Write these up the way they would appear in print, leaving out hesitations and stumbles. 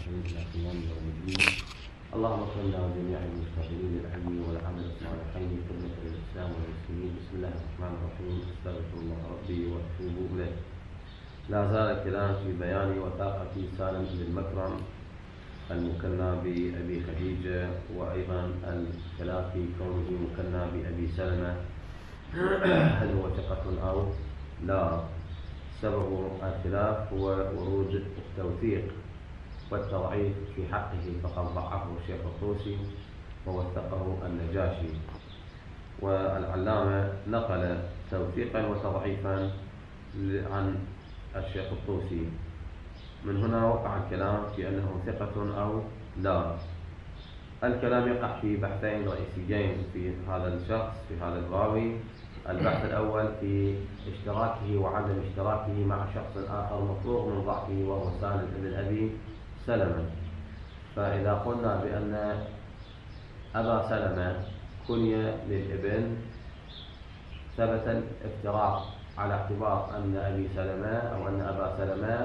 إلى قيام يوم الدين. اللهم صل على جميع المستغفرين العلم والعمل الصالحين خدمة للإسلام والمسلمين. بسم الله الرحمن الرحيم. أستغفر الله ربي وأتوب إليه. لا زال الكلام في بيان وثاقة سالم بن مكرم المكنى بأبي خديجة، وأيضا الكلام في كونه مكنى بأبي سلمة، هل هو ثقة أو لا؟ سبب الخلاف هو ورود التوثيق والتضعيف في حقه، فقد ضعفه الشيخ الطوسي ووثقه النجاشي، والعلامة نقل توثيقا وتضعيفا عن الشيخ الطوسي. من هنا وقع الكلام في أنه ثقة أو لا. الكلام يقع في بحثين رئيسيين في هذا الشخص، في هذا الراوي. البحث الأول في اشتراكه وعدم اشتراكه مع شخص آخر مفروغ من ضعفه وهو سالم بن أبي سلمة. فإذا قلنا بأن أبا سلمة كني للابن، ثبت الافتراق على اعتبار أن أبي سلمة أو أن أبا سلمة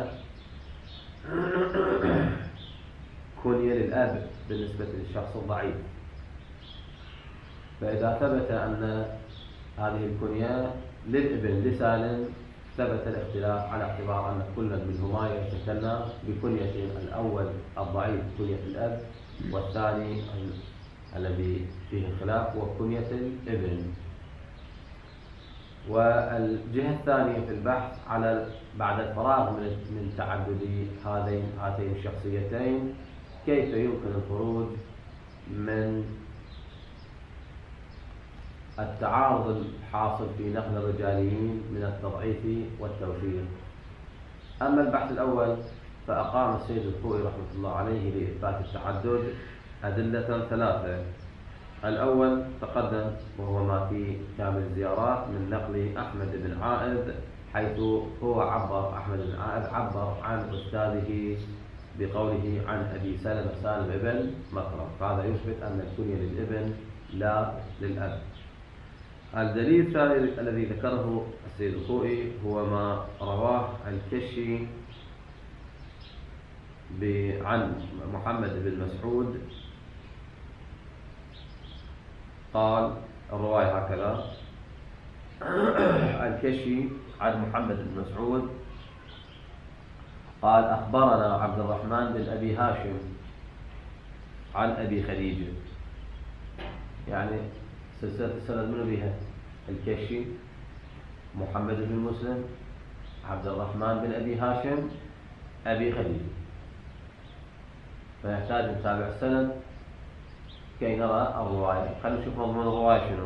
كني للأب بالنسبة للشخص الضعيف. فإذا ثبت أن هذه الكنية للابن لسالم، ثبت الاختلاف على اعتبار أن كل منهما يتكلم بكنية الأول الضعيف كنية الأب، والثاني الذي فيه الخلاف هو كنية الابن. والجهة الثانية في البحث على بعد الفراغ من تعدد هاتين الشخصيتين، كيف يمكن الخروج من التعارض الحاصل في نقل الرجاليين من التضعيف والتوثيق. أما البحث الأول فأقام السيد الخوئي رحمة الله عليه لإثبات التعدد أدلة ثلاثة. الأول تقدم وهو ما في كامل الزيارات من نقل أحمد بن عائذ، حيث هو أحمد بن عائذ عبر عن أستاذه بقوله عن أبي سالم بن مكرم، فهذا يثبت أن الكنية للابن لا للأب. الدليل الثاني الذي ذكره السيد الخوئي هو ما رواه الكشي عن محمد بن مسعود، قال الرواية هكذا: الكشي عن محمد بن مسعود قال أخبرنا عبد الرحمن بن أبي هاشم عن أبي خديجة. يعني سلسلة السند من بها الكشي، محمد بن مسلم، عبد الرحمن بن أبي هاشم، أبي خديجة. فنحتاج نتابع السند كي نرى الرواية. خلينا نشوف مضمون الرواية شنو.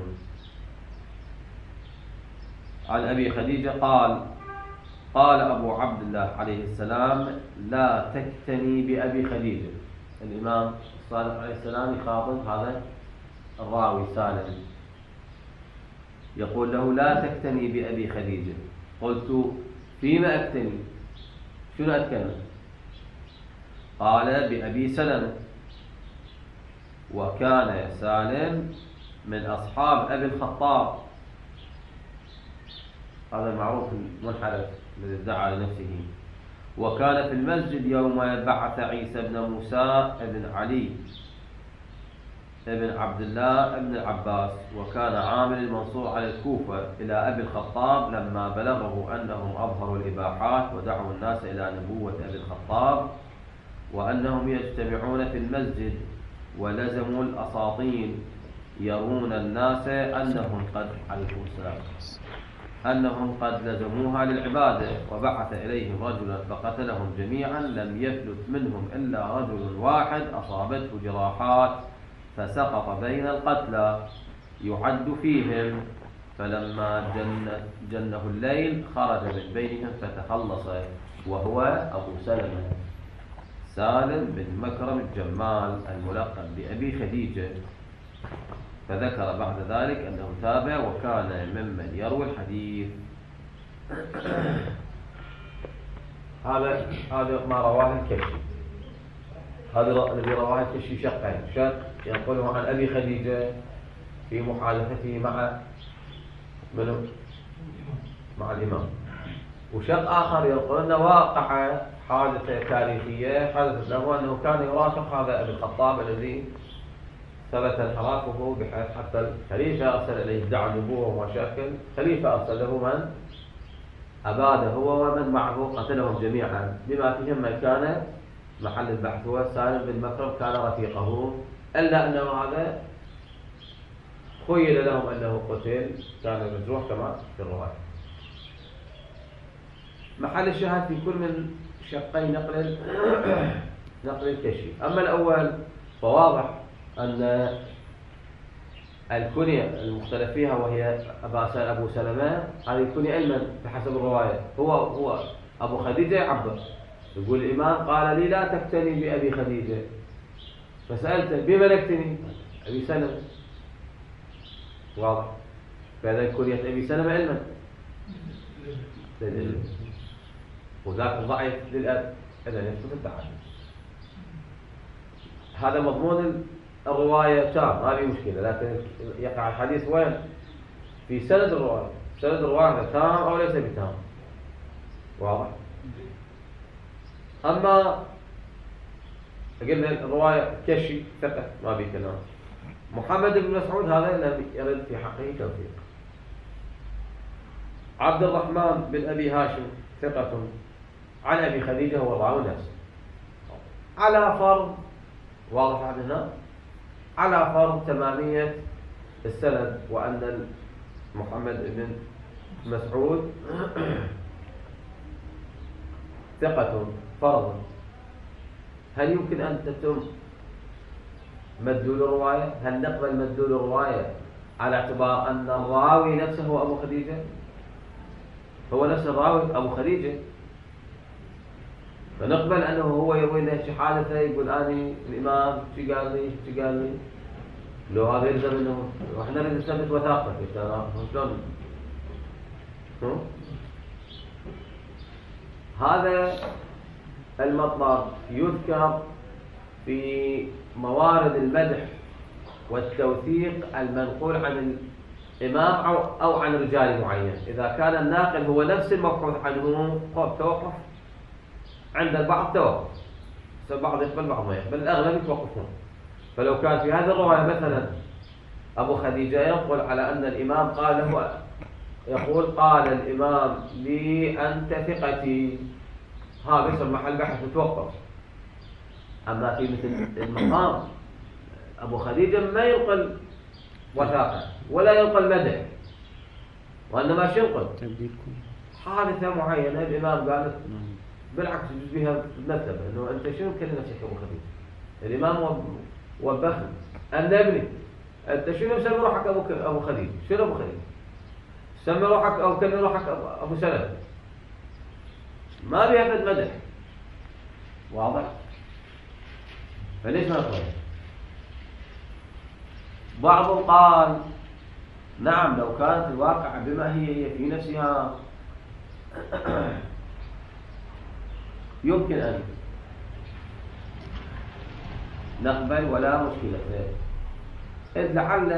عن أبي خديجة قال أبو عبد الله عليه السلام: لا تكتني بأبي خديجة. الإمام الصادق عليه السلام يخاطب هذا الراوي سالم، يقول له: لا تكتني بأبي خديجة. قلت: فيما أكتني؟ شنو أتكلم؟ قال: بأبي سلمة. وكان سالم من أصحاب أبي الخطاب، هذا معروف المنحرف الذي ادعى لنفسه. وكان في المسجد يوم بعث عيسى بن موسى بن علي ابن عبد الله ابن العباس، وكان عامل المنصور على الكوفة إلى أبي الخطاب لما بلغه أنهم أظهروا الإباحات ودعوا الناس إلى نبوة أبي الخطاب، وأنهم يجتمعون في المسجد ولزموا الأساطين يرون الناس أنهم قد لزموها للعبادة. وبعث إليهم رجلا فقتلهم جميعا، لم يفلت منهم إلا رجل واحد أصابته جراحات فسقط بين القتلى يعد فيهم، فلما جنه الليل خرج من بينهم فتخلص، وهو أبو سالم بن مكرم الجمال الملقب بأبي خديجة. فذكر بعد ذلك أنه تابع وكان ممن يروي الحديث. هذا ما رواه الكشي. هذا الذي رواه الكشي شقين: شق ينقله عن أبي خديجة في محادثته مع الإمام، وشق آخر يقول أن واقع حادثة تاريخية حدثت له أنه كان يرافق هذا أبي الخطاب الذي ثبت انحرافه، بحيث حتى الخليفة أرسل إليه ادعى النبوة ومشاكل. خليفة أرسل له من أباد هو ومن معه، قتلهم جميعا، بما فيهم من كان محل البحث هو سالم بن مكرم، كان رفيقه، إلا أنه هذا خيل لهم أنه قتل، كان مجروح كما في الرواية. محل الشاهد في كل من شقي نقل الكشف. أما الأول فواضح أن الكنية المختلف فيها وهي أبو سلمة، هذه الكنية علما بحسب الرواية هو أبو خديجة يعبر، يقول الإمام قال لي لا تكتني بأبي خديجة، فسألته بما نكتني؟ أبي سلمة. واضح. فهذا كنية أبي سلمة علما للعلم، وذاك الضعيف للأب، إذا يثبت التعدد. هذا مضمون الرواية تام، ما في مشكلة، لكن يقع الحديث وين؟ في سند الرواية. سند الرواية تام أو ليس بتام. واضح. أما قلنا الرواية كشي ثقة ما في كلام. محمد بن مسعود هذا لم يرد في حقه توثيق. عبد الرحمن بن أبي هاشم ثقة عن أبي خديجة هو الراوي نفسه، على فرض، واضح هنا، على فرض تمامية السند، وأن محمد بن مسعود ثقة فرضا. هل يمكن أن تتم مدلول الرواية؟ هل نقبل مدلول الرواية على اعتبار أن الراوي نفسه هو أبو خديجة؟ هو نفس الراوي أبو خديجة، فنقبل أنه هو يروي له شي حادثة يقول أني الإمام شي قال لي لو هذا يلزم أنه وإحنا نريد نثبت وثاقة شلون؟ هذا المطلب يذكر في موارد المدح والتوثيق المنقول عن الإمام أو عن رجال معين. إذا كان الناقل هو نفس المبحوث عنه توقف عند البعض، توقف، البعض يقبل بعض ما يقبل، الأغلب يتوقفون. فلو كان في هذه الرواية مثلا أبو خديجة ينقل على أن الإمام قال له، يقول قال الإمام لي أنت ثقتي، هذا يصير محل بحث متوقف. أما في مثل المقام أبو خديجة ما ينقل وثاقة ولا ينقل مدح، وإنما شو ينقل حادثة معينة الإمام قال، بالعكس يجوز بها المثل إنه أنت شنو كلمة نفسك أبو خديجة؟ الإمام وبخني النبي، أنت شنو مسمي روحك أبو خديجة؟ شنو أبو خديجة؟ سمي روحك أو كلمة روحك أبو سلمة، ما بيها مدح. واضح؟ فليش ما يقول؟ بعضهم قال نعم لو كانت الواقع بما هي في نفسها يمكن أن نقبل ولا مشكلة، إذ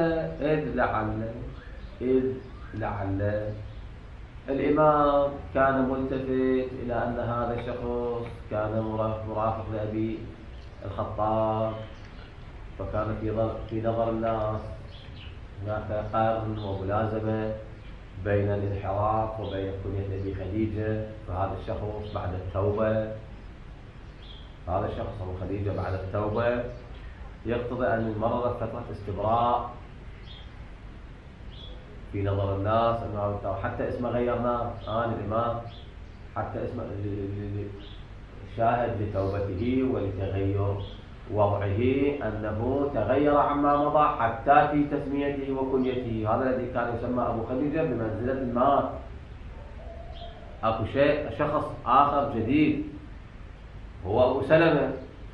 لعل الإمام كان ملتفت إلى أن هذا الشخص كان مرافق لأبي الخطاب، فكان في نظر الناس هناك قرن وملازمة بين الانحراف وبين كنية أبي خديجة. فهذا الشخص بعد التوبة، هذا الشخص أبو خديجة بعد التوبة يقتضي أن مرت فترة استبراء في نظر الناس، أنه حتى اسمه غيرناه الإمام، حتى اسمه شاهد لتوبته ولتغير وضعه، أنه تغير عما مضى حتى في تسميته وكنيته. هذا الذي كان يسمى أبو خديجة بمنزلة المات، أكو شخص آخر جديد هو أبو سلمة.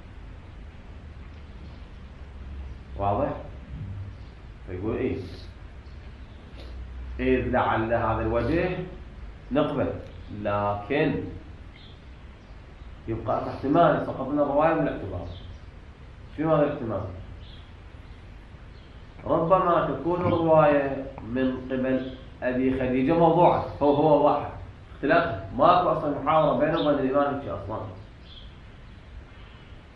واضح؟ فيقول إذ لعل هذا الوجه نقبل، لكن يبقى احتمال سقطنا الرواية من الاعتبار. شو هذا الاحتمال؟ ربما تكون الرواية من قبل أبي خديجة موضوعة، هو واحد اختلاف، ماكو أصلا محاورة بينه وبين الإمام أصلا،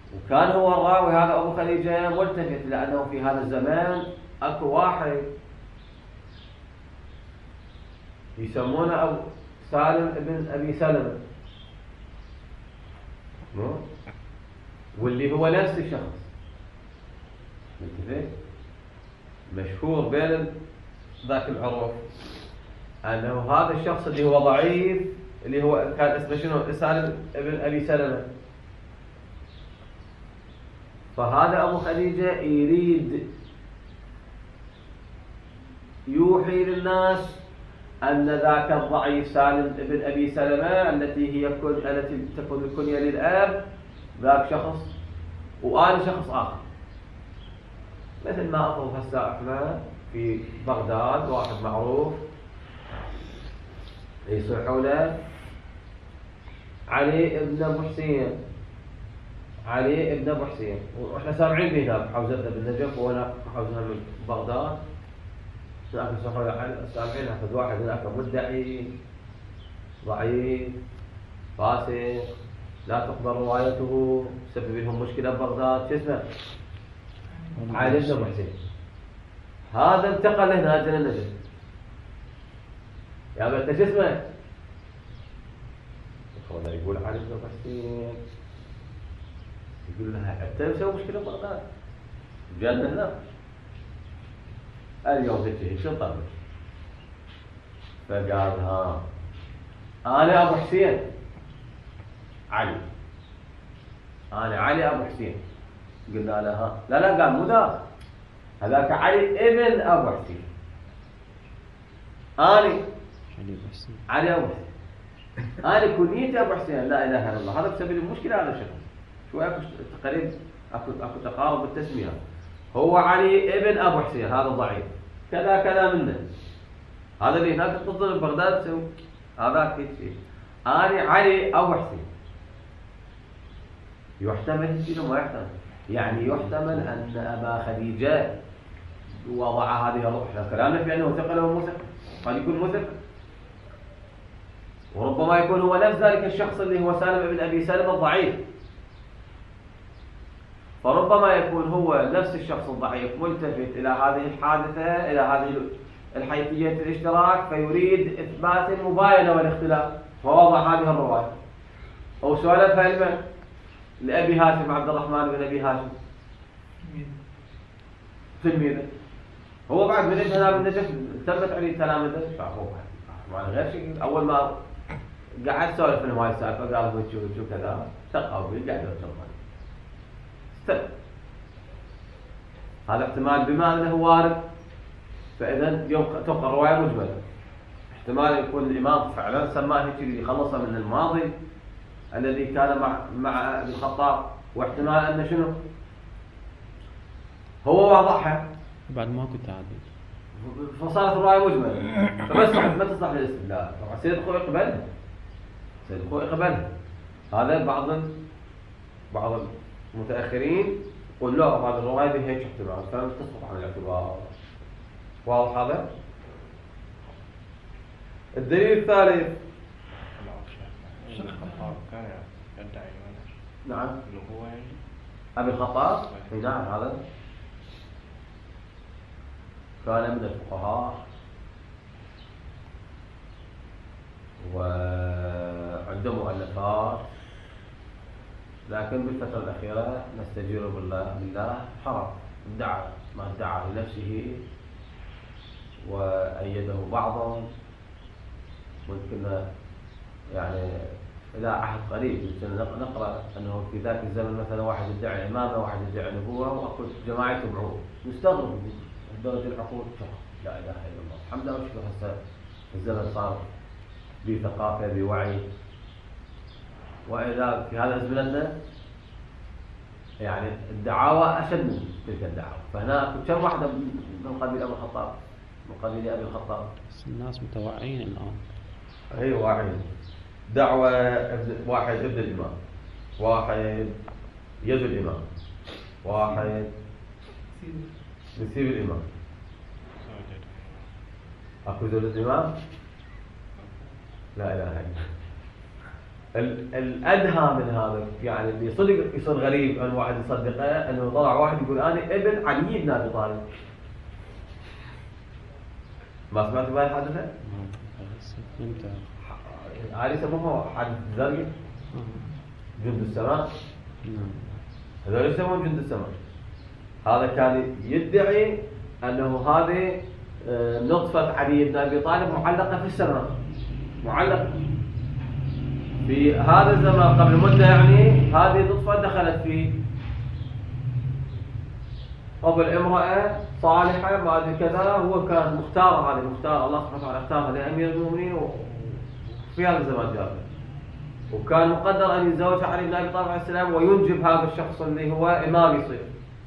وكان هو الراوي هذا أبو خديجة ملتفت، لأنه في هذا الزمان أكو واحد يسمونه أبو سالم ابن أبي سلمة، واللي هو نفس الشخص مشهور بين ذاك العروف أنه هذا الشخص اللي هو ضعيف اللي هو كان اسمه شنو؟ سالم ابن أبي سلمة. فهذا أبو خديجة يريد يوحي للناس أن ذاك الضعيف سالم ابن أبي سلمة التي تكون الكنية للأب ذاك شخص، وآن شخص آخر. مثل ما أطلب هسه احنا في بغداد واحد معروف يصيحونه علي ابن أبو حسين، علي ابن أبو حسين، وإحنا سامعين به هناك حوزتنا بالنجف، وهناك حوزتنا من بغداد سامعين أخذ واحد هناك مدعي ضعيف فاسق لا تقبل روايته، سبب لهم مشكلة ببغداد. شو اسمه؟ علي بن أبو حسين. هذا انتقل هنا جل النجف. يا بنت شو اسمه؟ يقول علي بن أبو حسين، يقول لها أنت مسوي مشكلة ببغداد جالنا هنا اليوم هيك شو طلبك؟ فقال ها أنا أبو حسين علي، أنا علي أبو حسين. قلنا لها لا لا، قال مو ذا، هذاك علي ابن أبو حسين، أنا علي أبو حسين، أنا كنيتي أبو حسين. لا إله إلا الله. هذا بسبب المشكلة على الشخص. شوي أكو تقريب، أكو تقارب بالتسمية. هو علي ابن أبو حسين، هذا ضعيف كذا كذا منه. هذا اللي هناك تفضل بغداد تسوي هذاك شيء. أنا علي أبو حسين. يحتمل شنو ما يحتمل؟ يعني يحتمل أن أبا خديجة وضع هذه الروح. كلامنا في أنه ثقل أو مثقل، قد يكون مثقل، وربما يكون هو نفس ذلك الشخص اللي هو سالم بن أبي سلمة الضعيف. فربما يكون هو نفس الشخص الضعيف ملتفت إلى هذه الحادثة، إلى هذه الحيثية الاشتراك، فيريد إثبات المباينة والاختلاف، فوضع هذه الرواية. أو سؤال فهمه لأبي هاشم عبد الرحمن بن أبي هاشم تلميذه، هو بعد من ايش هنا بالنجف ثبت عليه تلامذته، فهو ما غير شيء. أول ما قعد سولف لهم هاي السالفة قال له شو كذا، ثقوا به قاعد يرجع. هذا احتمال بما أنه وارد، فإذا تبقى الرواية مجملة. احتمال يكون الإمام فعلا سماه هيك اللي خلصه من الماضي الذي كان مع ابن الخطاب، واحتمال أنه شنو هو واضحها بعد ما كنت عادل، فصارت الرواية مجملة. فبس ما تصلح للاستدلال. طبعا سيد الخوي قبلها، سيد الخوي قبلها. هذا بعض المتأخرين يقول له هذه الرواية دي هيك احتمال، فتصرف عن الاعتبار. واضح هذا؟ الدليل الثالث كان يدعي نعم انه هو أبي الخطاب. نعم هذا كان من الفقهاء وعنده مؤلفات، لكن بالفترة الأخيرة نستجير بالله حرم، ادعى ما ادعى لنفسه وأيده بعضهم. ممكن يعني إلى عهد قريب نقرأ أنه في ذاك الزمن مثلا واحد يدعي إمامة، واحد يدعي نبوة، وأكو جماعة يتبعوه. نستغرب درجة العقول. لا إله إلا الله. الحمد لله والشكر هسه الزمن صار بثقافة بوعي، وإذا في هذا أزمنتنا يعني الدعاوى أشد من تلك الدعاوى. فهنا كم واحدة من قبيل أبي الخطاب، من قبيل أبي الخطاب. بس الناس متوعين الآن. أي واعيين. دعوة واحد ابن الإمام، واحد يد الإمام، واحد يسيب الإمام. أكو زوجة الإمام؟ لا إله إلا الله. الأدهى من هذا يعني اللي صدق يصير غريب أن واحد يصدقه أنه طلع واحد يقول أنا ابن علي بن أبي طالب. ما سمعت بهاي الحادثة؟ امتى؟ هذا يسموه حادث زرقي جند السماء. هذول يسمون جند السماء. هذا كان يدعي أنه هذه نطفة علي بن أبي طالب معلقة في السماء، معلقة في هذا الزمان قبل مدة، يعني هذه النطفة دخلت في قبل امرأة صالحة ما أدري كذا، هو كان مختار، هذه مختار الله سبحانه وتعالى اختارها لأمير المؤمنين وفي هذا الزمان جابه، وكان مقدر أن يتزوج علي بن أبي طالب عليه السلام وينجب هذا الشخص اللي هو إمام يصير،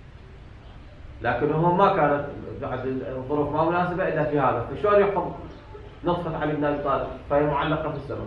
لكنه ما كانت بعد الظروف ما مناسبة إلا في هذا، فشلون يحفظ نطفة علي بن أبي طالب فهي معلقة في السماء؟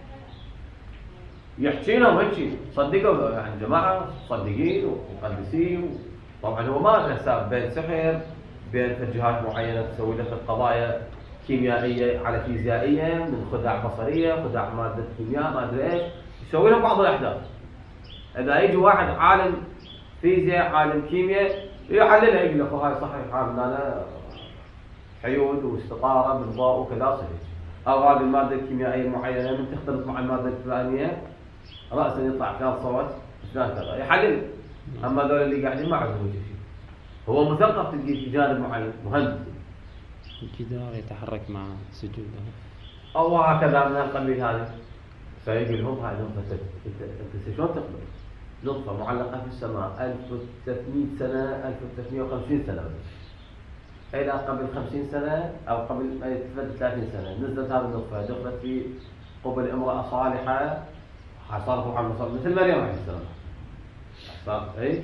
يحكي لهم هيك صدقوا يعني جماعة صدقين ومقدسين. طبعا هو ما حساب بين سحر بين جهات معينة تسوي لك قضايا كيميائية على فيزيائية من خداع بصرية، خداع مادة كيمياء ما أدري إيش، يسوي لهم بعض الأحداث. إذا يجي واحد عالم فيزياء عالم كيمياء يحللها يقول لك هاي صحيح أنا حيود واستطارة بالضوء وكذا صحيح، أو هذه المادة الكيميائية المعينة من تختلط مع المادة الفلانية رأسا يطلع فيها صوت فلان كذا يحلل. أما ذول اللي قاعدين ما عندهم شيء، هو مثقف في جانب معين مهندس الجدار يتحرك مع سجوده أو هكذا من القبيل هذا، فيقول لهم هاي نطفة أنت شلون تقبل نطفة معلقة في السماء 1300 سنة 1350 سنة إلى قبل 50 سنة أو قبل 30 سنة نزلت هذه النطفة دخلت في قبل امرأة صالحة حصلت محمد صلى الله عليه وسلم مثل مريم عليه السلام صار اي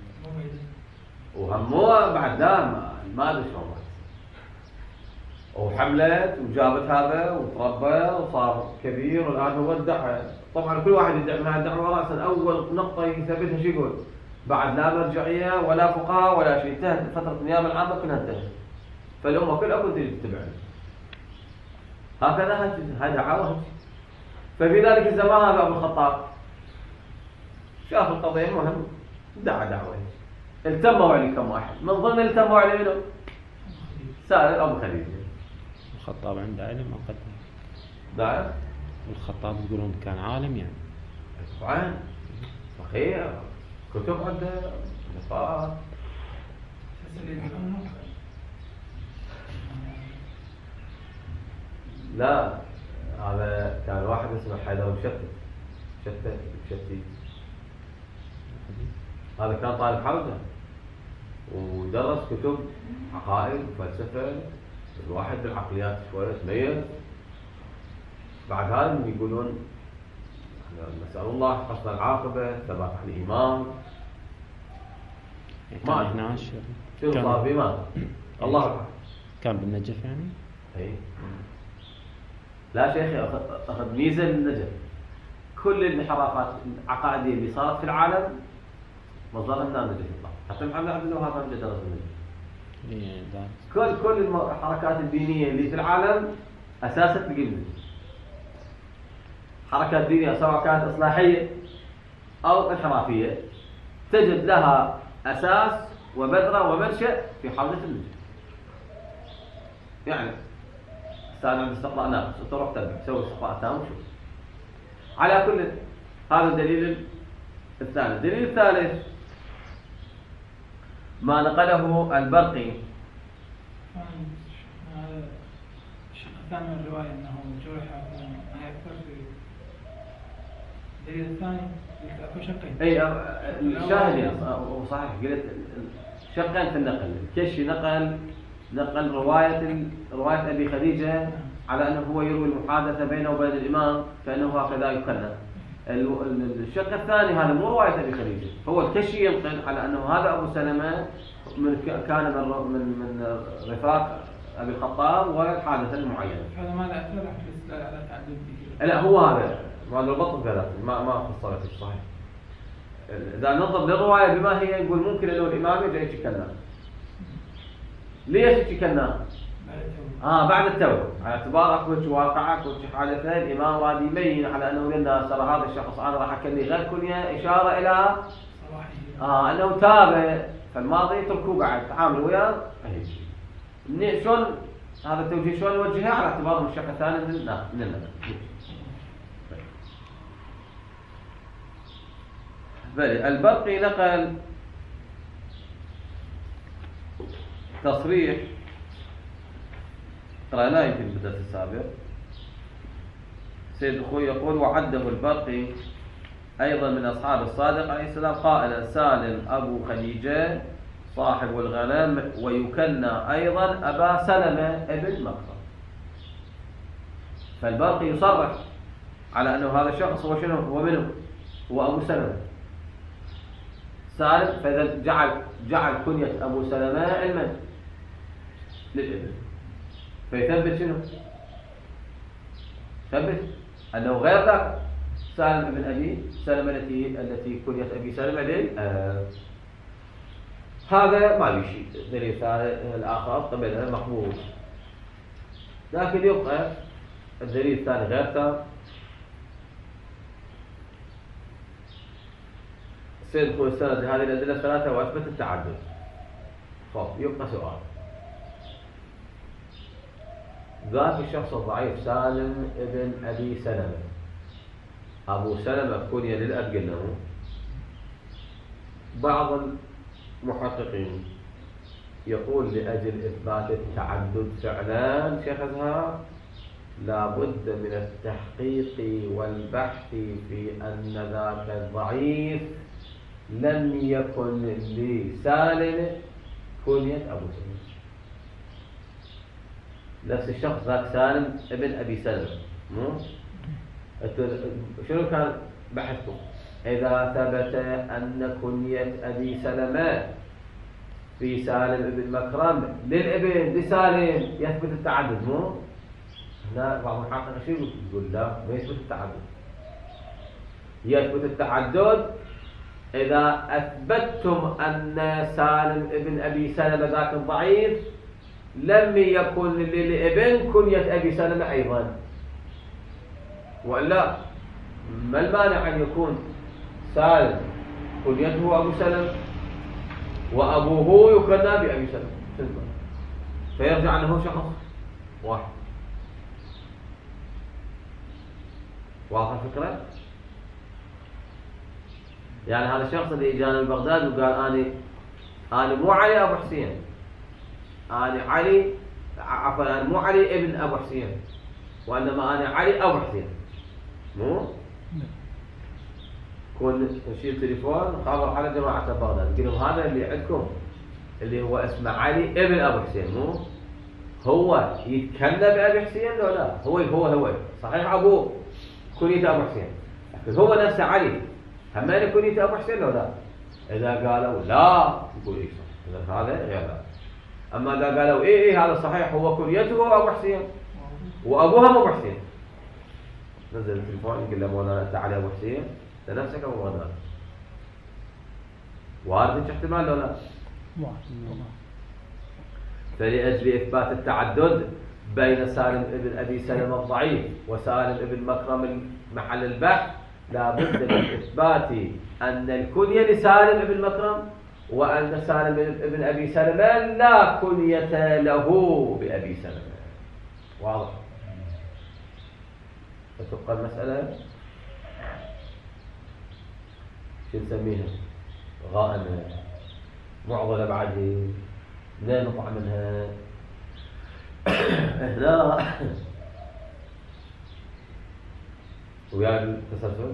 وهموها بعد ما ادري شلون وحملت وجابت هذا وتربى وصار كبير والان هو ادعى. طبعا كل واحد يدعي من هالدعوه راسا اول نقطه يثبتها شو يقول؟ بعد لا مرجعيه ولا فقهاء ولا شيء، انتهت فتره النيابه العامه كلها انتهت، فالامه كلها كنت تتبعني هكذا. هاي دعوه. ففي ذلك الزمان هذا ابو الخطاب شاف القضيه مهم دعا دعوه، التموا عليه كم واحد، من ضمن التموا عليه منه سائل ابو خديجه. الخطاب عنده علم ما قدم. نعم. الخطاب يقولون كان عالم يعني. طبعا صحيح كتب عنده نفاق. لا هذا كان واحد اسمه حيدر مشتت هذا كان طالب حوزة ودرس كتب عقائد وفلسفة، الواحد بالعقليات شوية تميز. بعد هذا يقولون نسأل الله حسن العاقبة ثبات على الإيمان. كان هنا شنو صار بإيمان الله أكبر. كان بالنجف يعني؟ اي لا شيخي أخذ ميزة للنجف. كل الانحرافات العقائدية اللي صارت في العالم مصدرها من النجف يطلع، حتى محمد عبد الوهاب هم درس النجف. كل الحركات الدينية اللي في العالم أساسا تلقي النجف. حركات دينية سواء كانت إصلاحية أو انحرافية تجد لها أساس وبذرة ومنشأ في حوزة النجف. يعني استعمل الاستقراء ناقص وتروح تسوي استقراء تام وشوف. على كل هذا الدليل الثاني. الدليل الثالث ما نقله البرقي. الشق الثاني من الرواية أنه جرح ما يكثر في الدليل الثاني أكو شقين. أي الشاهد يعني صحيح قلت شقين في النقل. الكشي نقل رواية أبي خديجة على أنه هو يروي المحادثة بينه وبين الإمام كأنه هكذا يكنى. الشق الثاني هذا مو رواية أبي خديجة، هو الكشي ينقل على أنه هذا أبو سلمة كان من رفاق أبي الخطاب والحادثة المعينة. هذا ماذا أثر في الاستدلال على تعدد به؟ لا هو هذا ما البطل كذا ما فصلت صحيح. إذا ننظر للرواية بما هي يقول ممكن أنه الإمام يجي يتكلم. ليش يتكلم؟ بعد التوبة، على اعتبار اكو واقعة اكو حادثة الإمام راد يبين على أنه للناس ترى هذا الشخص أنا راح أكلي غير كنية إشارة إلى أنه تاب، فالماضي يتركوه بعد تعامل وياه. شلون هذا التوجيه شلون نوجهه؟ على اعتبار الشق الثاني من النظر. البرقي نقل تصريح قرأناه يمكن في الدرس السابق. سيد أخوي يقول: وعده البرقي أيضا من أصحاب الصادق عليه السلام قائلا: سالم أبو خديجة صاحب الغنم، ويكنى أيضا أبا سلمة ابن مكرم. فالبرقي يصرح على أنه هذا الشخص هو شنو؟ هو منه؟ هو أبو سلمة سالم. فإذا جعل كنية أبو سلمة علما للابن، فيثبت شنو؟ ثبت أنه غير ذاك سالم ابن أبي سلمة التي كنية أبي سلمة هذا ما بيشي دليل ثاني الآخر قبلها مقبول، لكن يبقى الدليل الثاني غير تام. سيد أخوي السند هذه الأدلة الثلاثة وأثبت التعدد. يبقى سؤال: ذاك الشخص الضعيف سالم ابن أبي سلمة، أبو سلمة كنية للأب قلنا. بعض المحققين يقول لأجل إثبات التعدد فعلا شيخ أزهر لابد من التحقيق والبحث في أن ذاك الضعيف لم يكن لسالم كنية أبو سلمة. نفس الشخص ذاك سالم ابن أبي سلمة، شنو كان بحثكم؟ إذا ثبت أن كنية أبي سلمة في سالم ابن مكرم للابن لسالم يثبت التعدد، مو؟ هنا بعض المحققين شو يقول؟ لا، ما يثبت التعدد. يثبت التعدد إذا أثبتتم أن سالم ابن أبي سلمة ذاك الضعيف لم يكن للابن كنية أبي سلمة أيضا، وإلا ما المانع أن يكون سالم كنيته أبو سلمة وأبوه يكنى بأبي سلمة، فيرجع أنه شخص واحد. واضح الفكرة؟ يعني هذا الشخص اللي اجانا من بغداد وقال أنا مو علي أبو حسين، أنا علي، عفوا أنا مو علي ابن أبو حسين، وإنما أنا علي أبو حسين، مو؟ كون نشيل تليفون خابر على جماعة بغداد قلوا هذا اللي عندكم اللي هو اسمه علي ابن أبو حسين، مو؟ هو يتكلم بأبي حسين لو لا؟ هو صحيح أبوه كنيته أبو حسين، لكن هو نفسه علي همين كنيته أبو حسين لو لا؟ إذا قالوا لا يقول إيه صح، هذا غير ذلك. أما إذا قالوا إيه هذا صحيح هو كنيته أبو حسين وأبوها أبو حسين، نزل التليفون يقول له مولانا أنت علي أبو حسين، أنت نفسك أبو مولانا. وارد احتمال لو لا؟ فلأجل إثبات التعدد بين سالم ابن أبي سلمة الضعيف وسالم ابن مكرم محل البحث لابد من إثبات أن الكنية لسالم ابن مكرم، وأن سالم ابن أبي سلمة لا كنية له بأبي سلمة. واضح؟ فتبقى المسألة شو نسميها؟ غائمة معضلة بعدين لا نطلع منها. هنا ويا التسلسل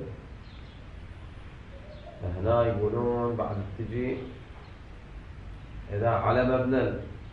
هنا يقولون بعد تجي إذا على مبنى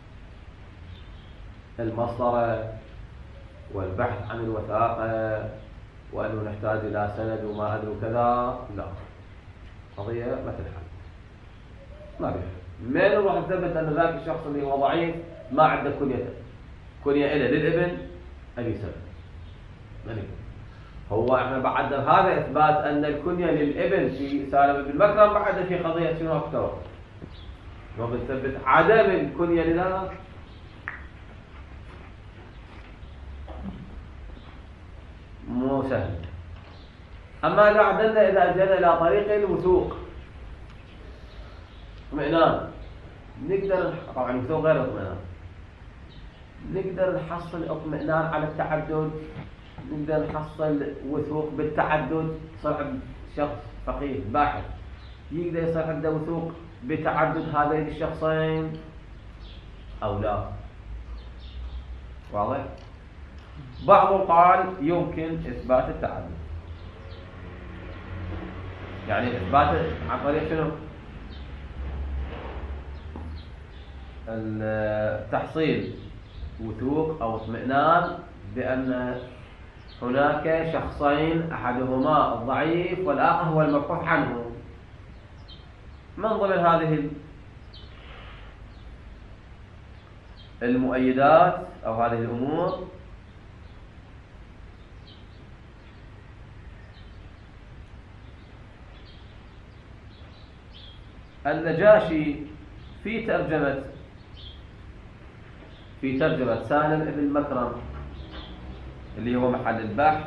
المسطرة والبحث عن الوثاقة وأنه نحتاج إلى سند وما أدري كذا، لا، قضية ما تنحل، ما بيحل. من نروح نثبت أن ذاك الشخص اللي هو ضعيف ما عنده كنية إلا للابن أبي سلمة، ما نقول هو احنا بعد هذا إثبات أن الكنية للابن في سالم بن مكرم بعد في قضية شنو أكثر، وبنثبت عدم الكنية لذلك مو سهل. أما إذا عدلنا إذا أجينا إلى طريق الوثوق اطمئنان، نقدر طبعا الوثوق غير الاطمئنان، نقدر نحصل اطمئنان على التعدد، نقدر نحصل وثوق بالتعدد. صعب شخص فقيه باحث يقدر يصير عنده وثوق بتعدد هذين الشخصين أو لا؟ واضح؟ بعضهم قال يمكن إثبات التعدد، يعني إثبات عن طريق شنو؟ تحصيل وثوق أو اطمئنان بأن هناك شخصين أحدهما الضعيف والآخر هو المبحوث عنه. من ضمن هذه المؤيدات أو هذه الأمور النجاشي في ترجمة سالم بن مكرم اللي هو محل البحث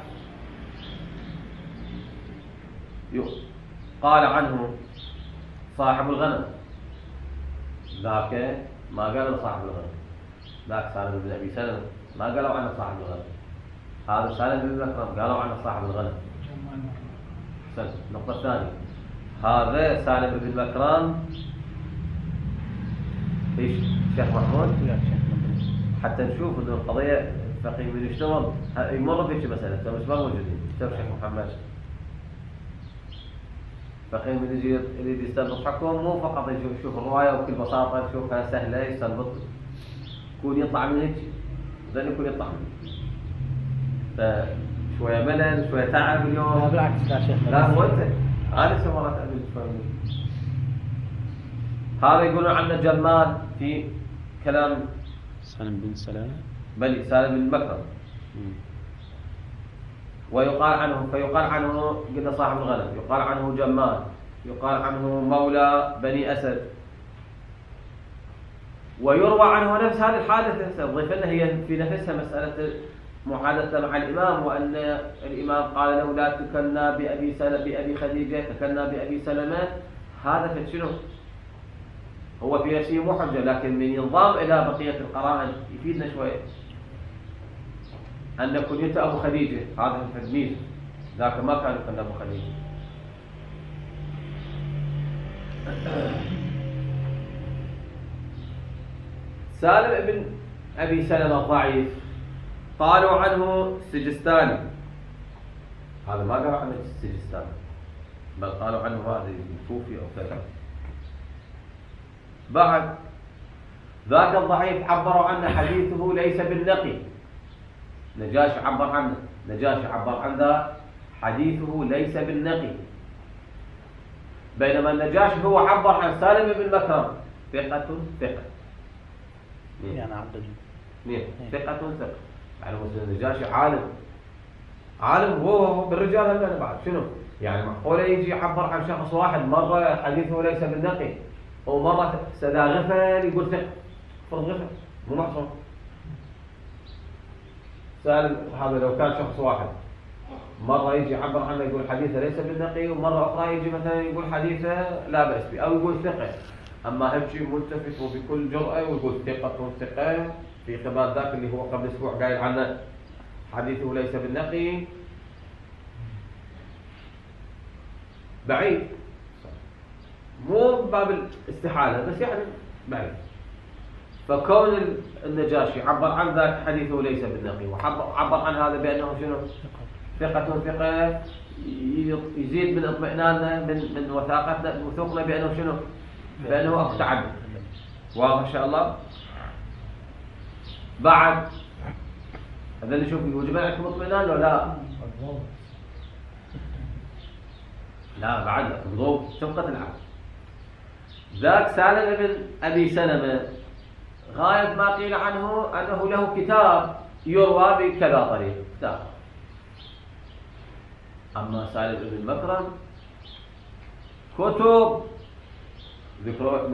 قال عنه صاحب الغنم. ذاك ما قالوا صاحب الغنم، ذاك سالم بن أبي سلمة ما قالوا عنه صاحب الغنم، هذا سالم بن مكرم قالوا عنه صاحب الغنم. النقطة الثانية، هذا سالم بن مكرم ايش شيخ محمود حتى نشوف انه القضية فقيه من يشتغل يمر في مسألة مش ما موجودين. شوف شيخ محمد فقيه من يريد يستنبط حكم مو فقط يشوف الرواية وبكل بساطة يشوفها سهلة يستنبط، يكون يطلع من هيك ظن يكون يطلع من فشوية ملل شوية تعب اليوم. لا بالعكس لا شيخ، لا مو انت انا سمرت أمل شوية. هذا يقولون عنه جمال في كلام سالم بن سلامة بل سالم بن مكرم، ويقال عنه فيقال عنه قلنا صاحب الغنم، يقال عنه جمال، يقال عنه مولى بني أسد، ويروى عنه نفس هذه الحادثة. ضيف لنا هي في نفسها مسألة محادثة مع الإمام، وأن الإمام قال له لا تكلنا بأبي خديجة تكلنا بأبي سلمة. هذا فشنو هو في نفسه مو حجة، لكن من ينضم إلى بقية القرائن يفيدنا شوية أن كنيته أبو خديجة، هذا التلميذ ذاك ما كان يكن أبو خديجة. سالم بن أبي سلمة الضعيف قالوا عنه سجستاني، هذا ما قالوا عنه السجستاني بل قالوا عنه هذا الكوفي أو كذا. بعد ذاك الضعيف عبروا عنه حديثه ليس بالنقي، نجاشي عبر عنه، نجاشي عبر عن ذا حديثه ليس بالنقي، بينما النجاشي هو عبر عن سالم بن مكرم ثقة يعني عبد ثقة يعني النجاشي عالم هو بالرجال هذول بعد شنو يعني معقوله يجي يعبر عن شخص واحد مرة حديثه ليس بالنقي ومرة سدا غفل يقول ثقة فرض غفل مو محصور. سالم هذا لو كان شخص واحد مرة يجي يعبر عنه يقول حديثه ليس بالنقي، ومرة أخرى يجي مثلا يقول حديثه لا بأس به أو يقول ثقة، أما همشي ملتفت وبكل جرأة ويقول ثقة في قبال ذاك اللي هو قبل أسبوع قايل عنه حديثه ليس بالنقي بعيد، مو باب الاستحالة بس يعني بعيد. فكون النجاشي عبر عن ذاك حديثه ليس بالنقي وعبر عن هذا بأنه شنو ثقة يزيد من اطمئناننا من وثوقنا بأنه شنو بأنه أكو تعدد. واضح إن شاء الله. بعد هذا اللي شوف يوجب عليكم اطمئنان ولا لا؟ لا بعد بضوء شفقة العبد. ذاك سالم بن أبي سلمة غاية ما قيل عنه أنه له كتاب يروى بكذا طريق كتاب. أما سالم بن مكرم كتب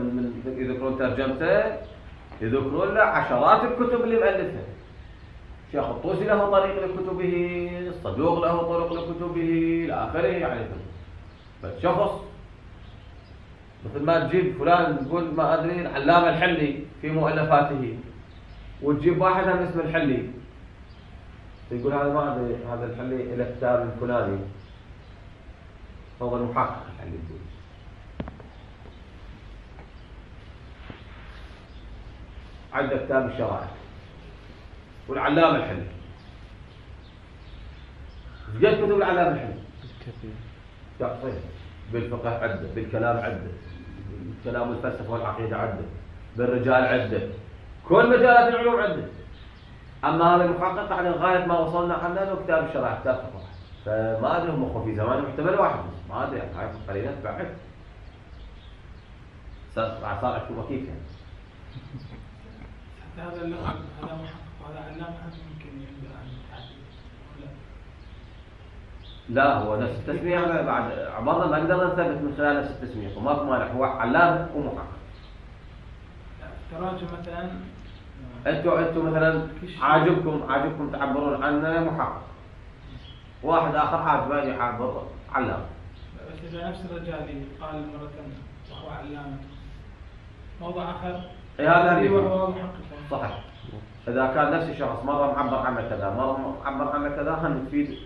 يذكرون ترجمته، يذكرون له عشرات الكتب اللي مؤلفها. الشيخ الطوسي له طريق لكتبه، الصدوق له طرق لكتبه إلى آخره يعني. فالشخص مثل ما تجيب فلان تقول ما أدري العلامة الحلي في مؤلفاته، وتجيب واحد من اسم الحلي يقول هذا ما أدري هذا الحلي إلى كتاب الفلاني، هو المحقق الحلي يقول. عنده كتاب الشرائع والعلامة الحلي، جد كتب العلامة الحلي كثير تقصير بالفقه عدة، بالكلام عدة، بالكلام والفلسفة والعقيدة عدة، بالرجال عدة، كل مجالات العلوم عدة. أما هذا المحقق على غاية ما وصلنا حنا له كتاب الشرائع، كتاب فقه. فما أدري هم مخه في زمان محتمل واحد بس ما أدري يعني هاي قرينات بعد صار أكتب وكيف يعني. هذا اللغة هذا محقق وهذا علامة ممكن ينبع عن التعديل ولا؟ لا هو نفس التسمية بعد عبارة ما نقدر نثبت من خلال نفس التسمية، وما في مانع هو علامة ومحقق. تراجم مثلا انتوا مثلا عاجبكم تعبرون عنه محقق، واحد آخر عاجبه يعبر علامة. بس إذا نفس الرجال قال مرة وهو علامة، موضع آخر هذا وهو محقق صحيح. إذا كان نفس الشخص مرة معبر عنه كذا مرة معبر عنه كذا هم تفيد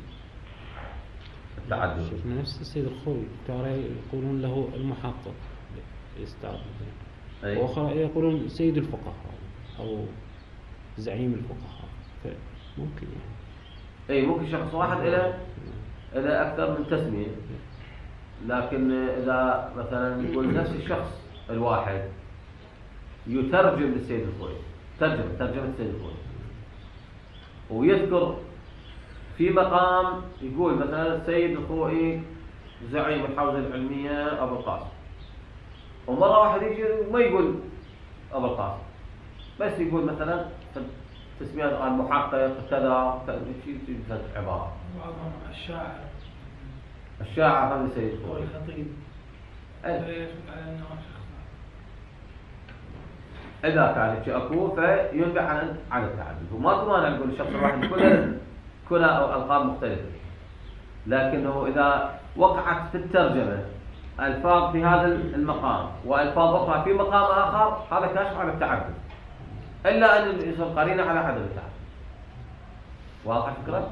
التعدد. شفنا نفس السيد الخوي ترى يقولون له المحقق يستعرض، وآخر يقولون سيد الفقهاء أو زعيم الفقهاء، فممكن يعني. أي ممكن شخص واحد إلى أكثر من تسمية، لكن إذا مثلا نقول نفس الشخص الواحد يترجم للسيد الخوي، ترجمة السيد الخوي، ويذكر في مقام يقول مثلا السيد الخوئي زعيم الحوزة العلمية أبو القاسم، ومرة واحد يجي ما يقول أبو القاسم، بس يقول مثلا تسمية المحقق كذا شيء عبارة. بعضهم الشاعر هذا السيد الخوئي والخطيب يشبه على أنه شخص. إذا كان شيء أكو فينبع عن التعدد، وما كمان نقول الشخص الواحد كلها أو ألقاب مختلفة، لكنه إذا وقعت في الترجمة ألفاظ في هذا المقام وألفاظ أخرى في مقام آخر، هذا كاشف عن التعدد، إلا أن يصير قرينة على عدم التعدد. واضح الفكرة؟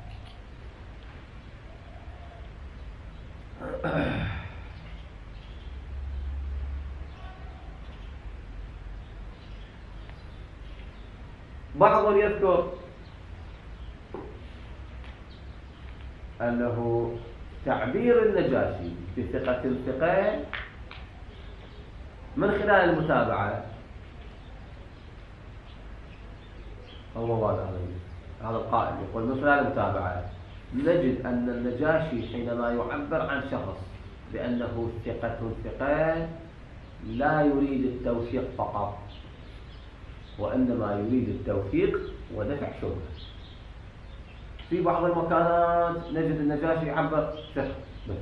بعضهم يذكر أنه تعبير النجاشي بثقة الثقة من خلال المتابعة، هو هذا القائل يقول من خلال المتابعة نجد أن النجاشي حينما يعبر عن شخص بأنه ثقة لا يريد التوثيق فقط، وإنما يريد التوثيق ودفع شبهة. في بعض المكانات نجد النجاشي يعبر ثقة بس،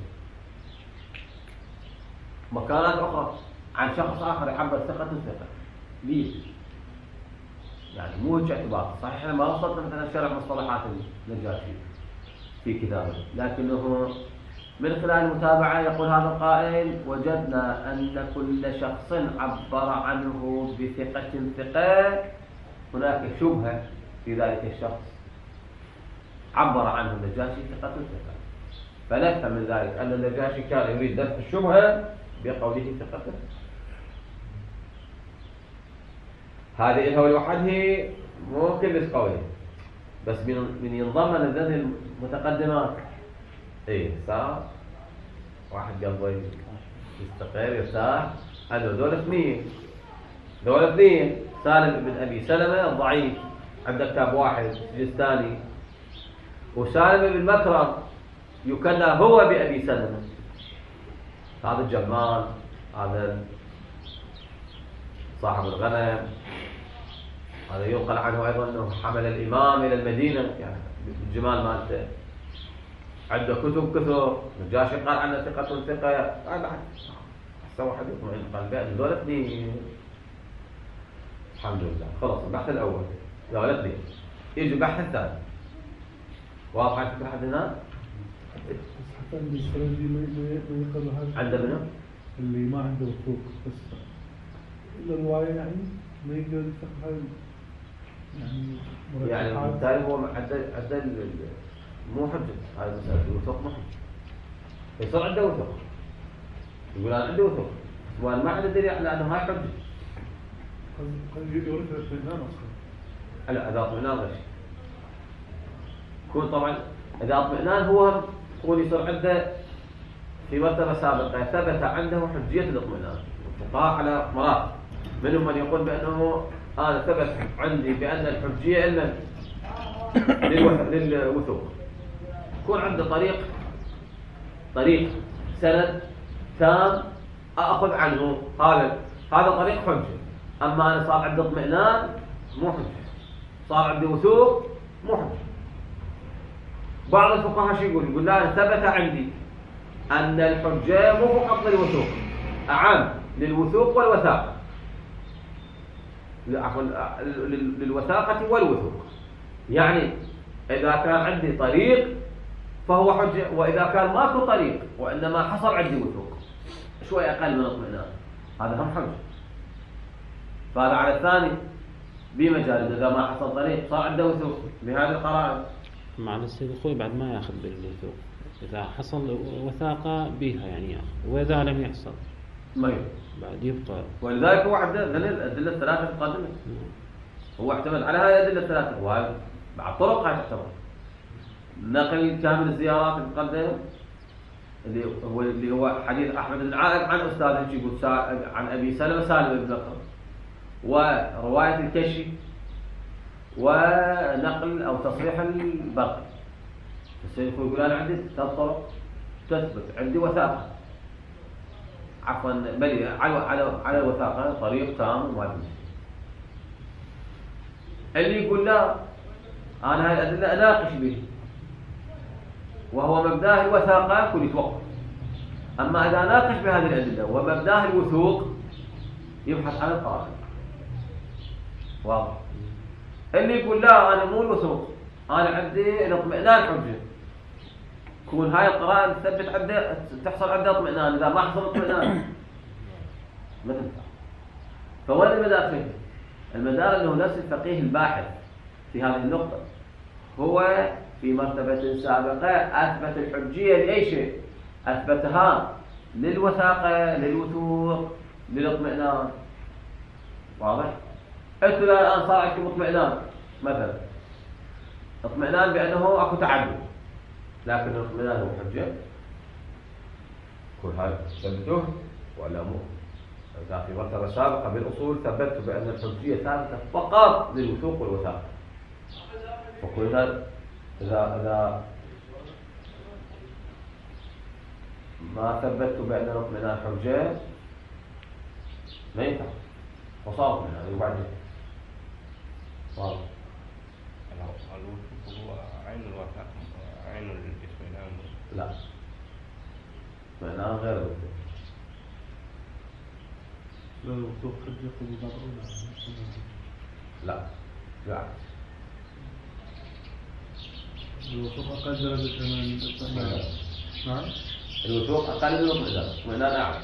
مكانات أخرى عن شخص آخر يعبر ثقة. ليش؟ يعني مو هيك اعتبار صحيح. أنا ما وصلت مثلا شرح مصطلحات النجاشي في كتابه، لكنه من خلال المتابعة يقول هذا القائل وجدنا أن كل شخص عبر عنه بثقة هناك شبهة في ذلك الشخص عبر عنه النجاشي ثقة، فنفهم من ذلك أن النجاشي كان يريد دفع الشبهة بقوله ثقة. هذه هو لوحده ممكن بس قوله، بس من ينضم لذهن المتقدمات صار واحد قلبه يستقر يرتاح. هذول دول اثنين سالم بن أبي سلمة الضعيف عنده كتاب واحد جستاني، وسالم بن مكرم يكنى هو بأبي سلمة، هذا الجمال هذا صاحب الغنم، هذا ينقل عنه أيضا أنه حمل الإمام إلى المدينة، يعني الجمال مالته عنده كتب كثر. النجاشي قال عنه ثقة هذا أحسن واحد يطمئن قلبه. دول اثنين الحمد لله خلاص. البحث الأول دول اثنين يجي بحث ثاني. واضح البحث هنا؟ حتى عند الفرنجي ما يقبل هذا. عنده منه؟ اللي ما عنده وثوق بس الرواية يعني ما يقدر يفهم هاي يعني بالتالي هو عدى مو حجة. هاي مسألة الوثوق مو حجة. يصير عنده وثوق. يقول أنا عندي وثوق. وأنا ما عنده دليل على أنه هاي حجة. قد يورث الاطمئنان أصلا. لا إذا اطمئنان غير شيء. يكون طبعا إذا اطمئنان هو يكون يصير عنده في مرتبة سابقة ثبت عنده حجية الاطمئنان. الفقهاء على مراتب. منهم من يقول بأنه أنا ثبت عندي بأن الحجية إلا للوثوق. يكون عنده طريق سند تام أخذ عنه هذا طريق حجة. أما أنا صار عندي اطمئنان مو حجة، صار عندي وثوق مو حجة. بعض الفقهاء شو يقول لا أنا ثبت عندي أن الحجة مو فقط للوثوق، أعم للوثوق والوثاقة، عفوا للوثاقة والوثوق. يعني إذا كان عندي طريق فهو حجة، وإذا كان ماكو طريق وإنما حصل عندي وثوق شوي أقل من اطمئنان هذا هم حجة. فهذا على الثاني بمجال إذا ما حصل طريق صار عنده وثوق بهذه القرائن. معنى السيد الخوي بعد ما ياخذ بالوثوق، إذا حصل وثاقة بها يعني ياخذ، وإذا لم يحصل ما يبقى بعد يبقى. ولذلك هو عدد الأدلة الثلاثة تقدمت. هو اعتمد على هذه الأدلة الثلاثة، وهذا بعد طرق هاي تعتبر نقل كامل الزيارات المقدم اللي هو حديث أحمد بن عائد عن أستاذه يقول عن أبي سالم بن بكر، ورواية الكشي، ونقل أو تصريح البرقي. السيد يقول أنا عندي ثلاث طرق تثبت عندي وثاقة، عفوا بل على الوثاقة طريق تام ومادي. اللي يقول لا أنا هاي الأدلة أناقش به وهو مبداه الوثاقة كل يتوقف. أما إذا ناقش بهذه الأدلة ومبداه الوثوق يبحث عن القرائن. واضح؟ اللي يقول لا أنا مو الوثوق، أنا عندي الاطمئنان حجة، يكون هاي القرائن تثبت عنده تحصل عنده اطمئنان. إذا ما حصل اطمئنان ما تنفع. فوين المدار فيه؟ المدار أنه نفس الفقيه الباحث في هذه النقطة هو في مرتبة سابقة أثبت الحجية لأي شيء، أثبتها للوثاقة، للوثوق، للاطمئنان. واضح؟ أنتوا الآن صار عندكم اطمئنان مثلا، اطمئنان بأنه أكو تعدد، لكن الاطمئنان هو حجة. كل هذا ثبتوه ولا مو؟ إذا في مرتبة سابقة بالأصول ثبتوا بأن الحجية ثابتة فقط للوثوق والوثاقة. وكل هذا إذا ما ثبتوا بأن الاطمئنان حجة ما ينفع، وصار اطمئنان وبعدين واضح. الوثوق هو عين الوثاقة، عين الاطمئنان. لا، اطمئنان غير الوثوق. لا الوثوق حجة في الباب الأولى. لا بالعكس، الوثوق أقل درجة من الاطمئنان. نعم. الوثوق أقل من الاطمئنان، الاطمئنان أعلى.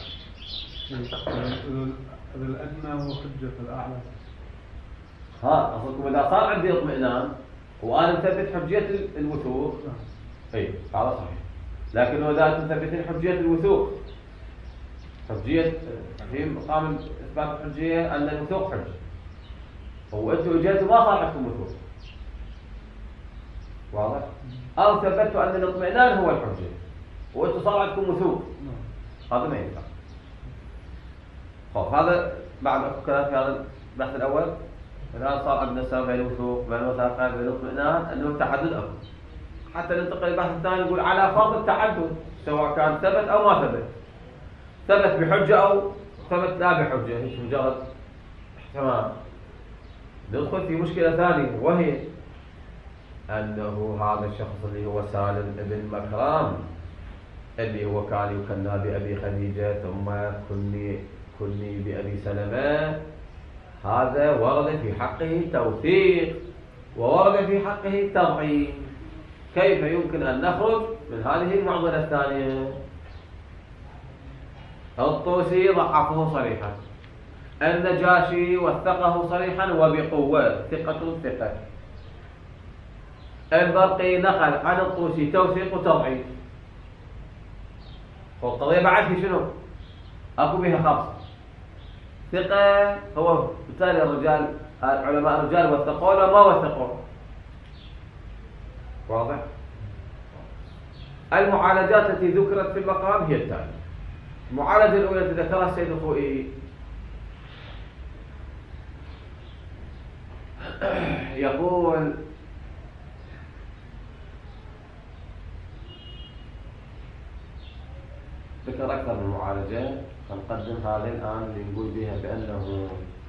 إذا الأدنى هو حجة في الأعلى. أصلكم إذا صار عندي اطمئنان وأنا مثبت حجية الوثوق أي هذا صحيح. لكن إذا مثبتين حجية الوثوق، حجية في مقام إثبات الحجية أن الوثوق حجة، وأنتوا إجيتوا ما صار عندكم وثوق، واضح؟ أو ثبتوا أن الاطمئنان هو الحجة وأنتوا صار عندكم وثوق، هذا ما ينفع. خلاص هذا بعد كلام في هذا البحث الأول. الآن صار عندنا سبب بين الوثوق بين الوثاقة بين الاطمئنان أنه التعدد أكو. حتى ننتقل للبحث الثاني نقول على فرض التعدد سواء كان ثبت أو ما ثبت، ثبت بحجة أو ثبت لا بحجة، مش مجرد احتمال. ندخل في مشكلة ثانية وهي أنه هذا الشخص اللي هو سالم ابن مكرام اللي هو كان يكنى بأبي خديجة ثم كني بأبي سلمة، هذا ورد في حقه توثيق وورد في حقه تضعيف، كيف يمكن أن نخرج من هذه المعضلة الثانية؟ الطوسي ضعفه صريحا، النجاشي وثقه صريحا وبقوة، ثقة ثقة. البرقي نقل عن الطوسي توثيق وتضعيف. والقضية بعد في شنو؟ أكو بها خاص. ثقة هو بالتالي الرجال علماء الرجال وثقون وما وثقون. واضح؟ المعالجات التي ذكرت في المقام هي التالية. المعالجة الأولى التي ذكرها السيد الخوئي يقول ذكر أكثر من معالجة، فنقدم هذه الآن اللي نقول بها بأنه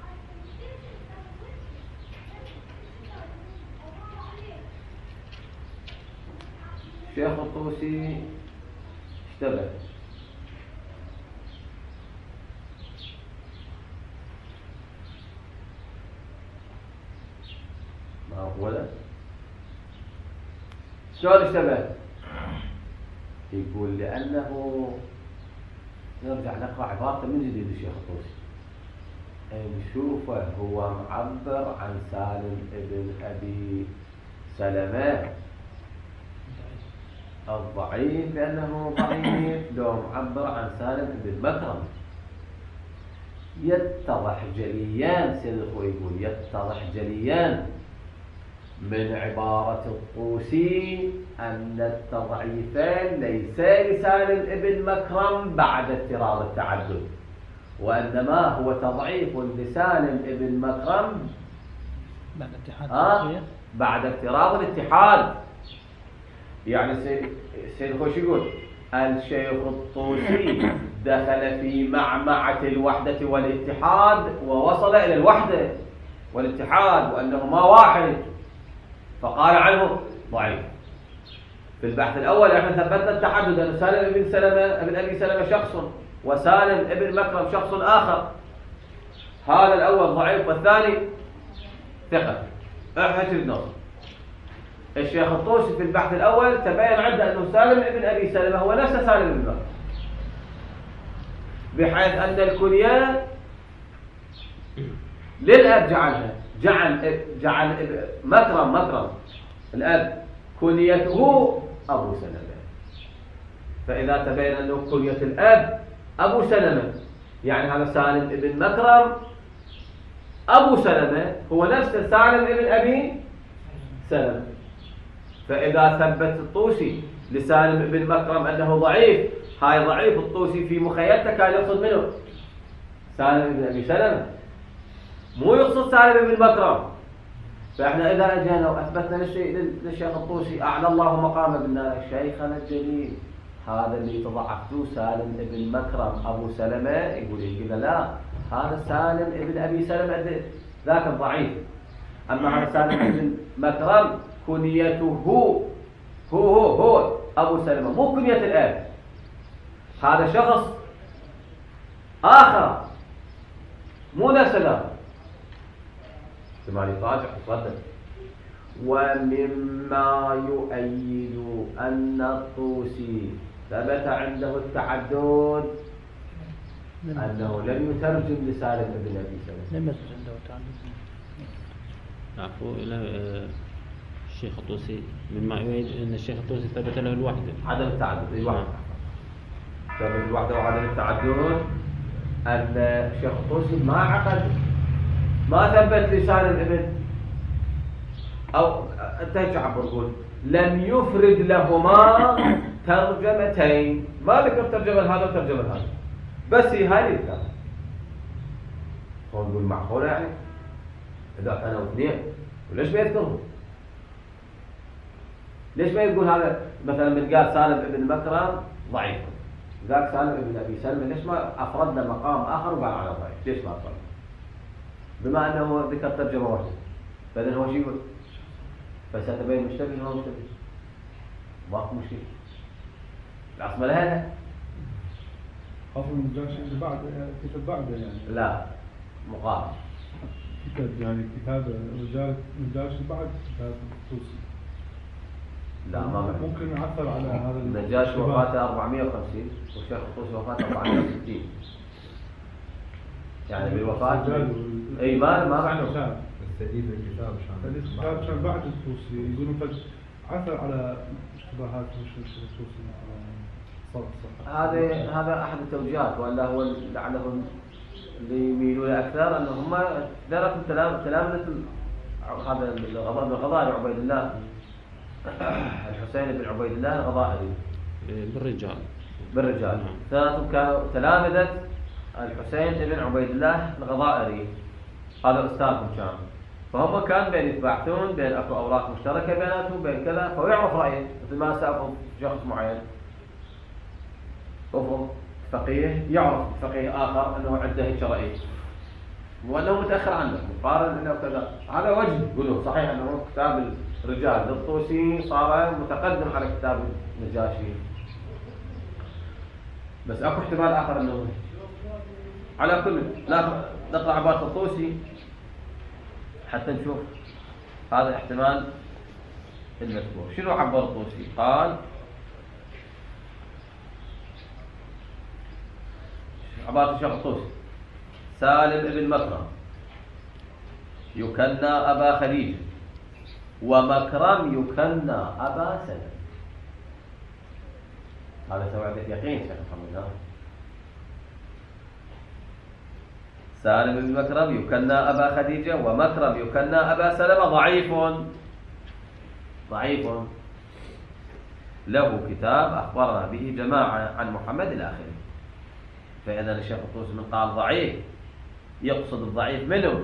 شيخ الطوسي اشتبه ما هو ولا شلون اشتبه؟ يقول لأنه نرجع نقرأ عبارته من جديد الشيخ الطوسي، نشوفه هو معبر عن سالم ابن أبي سلمة الضعيف بأنه ضعيف، لو معبر عن سالم ابن مكرم. يتضح جليان سيد الخوئي يقول يتضح جليان من عبارة الطوسي أن التضعيفين ليس لسالم ابن مكرم بعد اضطراب التعدد، وإنما هو تضعيف لسالم ابن مكرم بعد اضطراب الاتحاد. يعني السيد الخوئي يقول الشيخ الطوسي دخل في معمعة الوحدة والاتحاد ووصل إلى الوحدة والاتحاد وأنهما واحد، فقال عنه ضعيف. في البحث الأول احنا ثبتنا التعدد أن سالم ابن أبي سلمة شخص وسالم ابن مكرم شخص آخر، هذا الأول ضعيف والثاني ثقة. احنا شفنا الشيخ الطوسي في البحث الأول تبين عنده أنه سالم ابن أبي سلمة هو نفس سالم ابن مكرم، بحيث أن الكنية للأب جعل مكرم الأب كنيته أبو سلمة. فإذا تبين أنه كنية الأب أبو سلمة يعني هذا سالم ابن مكرم أبو سلمة هو نفس سالم ابن أبي سلمة. فإذا ثبت الطوسي لسالم ابن مكرم أنه ضعيف، هاي ضعيف الطوسي في مخيلته كان يقصد منه سالم ابن أبي سلمة، مو يقصد سالم ابن مكرم. فإحنا إذا أجينا وأثبتنا للشيخ الطوسي أعلى الله مقامه قلنا لك شيخنا الجليل هذا اللي تضعفته سالم ابن مكرم أبو سلمة، يقول كذا لا، هذا سالم ابن أبي سلمة ذاك الضعيف، أما هذا سالم ابن مكرم كنيته هو أبو سلمة مو كنية الأب، هذا شخص آخر مو نفس الأب. ثماني طاجع صدق. ومما يؤيد أن الطوسي ثبت عنده التعدد أنه لم يترجم لسالم ابن أبي سلمة. لم يثبت عنده التعدد. عفوا إلى الشيخ الطوسي، مما يؤيد أن الشيخ الطوسي ثبت له الوحدة عدم التعدد. الوحدة ثبت الوحدة وعدم التعدد. الشيخ الطوسي ما عقد، ما ثبت لسالم ابن أو تجعب نقول لم يفرد لهما ترجمتين، ما ذكر ترجمة هذا وترجمة هذا، بس هي هاي الكلام. هو نقول معقولة يعني إذا كانوا اثنين وليش ما يذكرهم؟ ليش ما يقول هذا مثلا من قال سالم ابن مكرم ضعيف، ذاك سالم ابن أبي سلمة ليش ما أفردنا مقام آخر وقال على ضعيف؟ ليش ما أفرد؟ بما أنه ذكر ترجمة واحدة فإذن هو شيء يقول فستبين مشتبه هو مشتبه، ماكو مشكلة. العصمة لها أصل النجاشي اللي بعد كتب بعده يعني لا مقابل كتاب يعني كتاب نجاشي بعد كتاب الطوسي. لا ما معنى. ممكن عثر على هذا النجاشي وفاته 450 والشيخ الطوسي وفاته 460. يعني بالوفاة اي ما معنى. التأليف الكتاب كان بعد الطوسي يقولون عثر على اشتباهات مش الطوسي هذا احد التوجيهات، ولا هو لعلهم اللي يميلوا له اكثر ان هم درسوا تلامذه هذا الغضائري عبيد الله الحسين بن عبيد الله الغضائري بالرجال ثلاثه كانوا تلامذه الحسين بن عبيد الله الغضائري، هذا استاذهم كان، فهم كان بين يتباحثون بين اكو اوراق مشتركه بيناتهم بين كذا، فيعرف رايه مثل ما سافر شخص معين فقيه يعرف فقيه آخر أنه عنده هيك رأي وأنه متأخر عنه مقارن أنه كذا. هذا وجه يقولوا صحيح أنه كتاب الرجال للطوسي صار متقدم على كتاب النجاشي، بس أكو احتمال آخر أنه على كل لا نقرأ عبارة الطوسي حتى نشوف هذا احتمال المذكور. شنو عبر الطوسي؟ قال عبارة الشيخ الطوسي: سالم بن مكرم يكنى أبا خديجة، ومكرم يكنى أبا سلم. هذا سوى يقين شيخ محمد. سالم بن مكرم يكنى أبا خديجة، ومكرم يكنى أبا سلم ضعيف له كتاب أخبرنا به جماعة عن محمد الآخري. فإذا الشيخ الطوسي من قال ضعيف يقصد الضعيف منه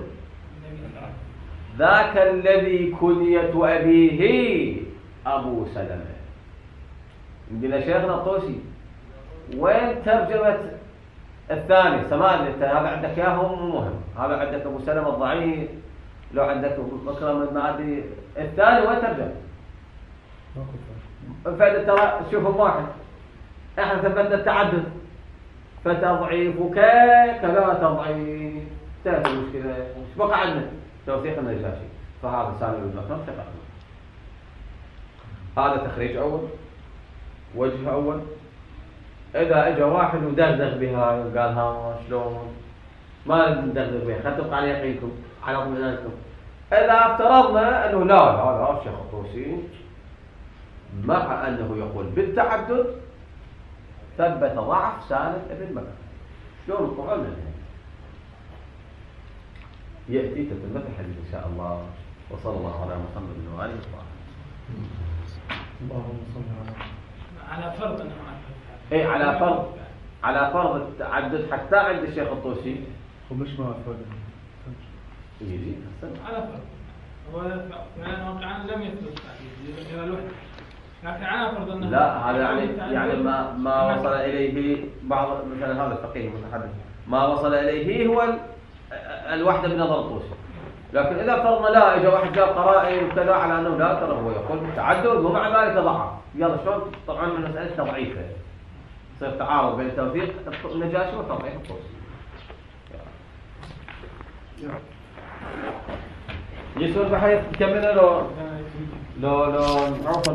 ذاك الذي كنية أبيه أبو سلمة. قلنا شيخنا الطوسي وين ترجمة الثاني سمان؟ انت هذا عندك اياه مهم، هذا عندك ابو سلمة الضعيف، لو عندك مكرم ما ادري الثاني وين ترجم؟ فإذا ترى شوفوا واحد احنا ثبتنا التعدد فتضعيف كذا تضعيف انتهت المشكلة. وش بقى عندنا؟ توثيق النجاشي. فهذا سالم بن مكرم ثقة. هذا تخريج أول، وجه أول. إذا إجا واحد ودغدغ بها وقال ها شلون ما ندغدغ بها، خلينا تبقى على يقينكم على اطمئنانكم. إذا افترضنا أنه لا الشيخ الطوسي مع أنه يقول بالتعدد ثبت ضعف سالم بن مكرم، شلون القرآن منه؟ يأتي تتمة الحديث إن شاء الله. وصلى الله على محمد وآله وصحبه. اللهم صل على فرض أنه إيه على فرض التعدد حتى عند الشيخ الطوسي ومش ما فرض يجي على فرض هو فعلا واقعا لم يثبت التعديد إلى الوحدة، لكن على فرض أنه لا هذا يعني ما وصل إليه بعض مثلا هذا الفقيه المتحدث ما وصل إليه هو الوحدة بنظر الطوسي. لكن إذا فرضنا لا إجا واحد جاب قرائن وكذا على أنه لا ترى هو يقول بالتعدد ومع ذلك ضعف، يلا شلون؟ طبعا من مسألة تضعيفه يصير تعارض بين توثيق النجاشي وتضعيف الطوسي. يسوع بحيث كملنا لو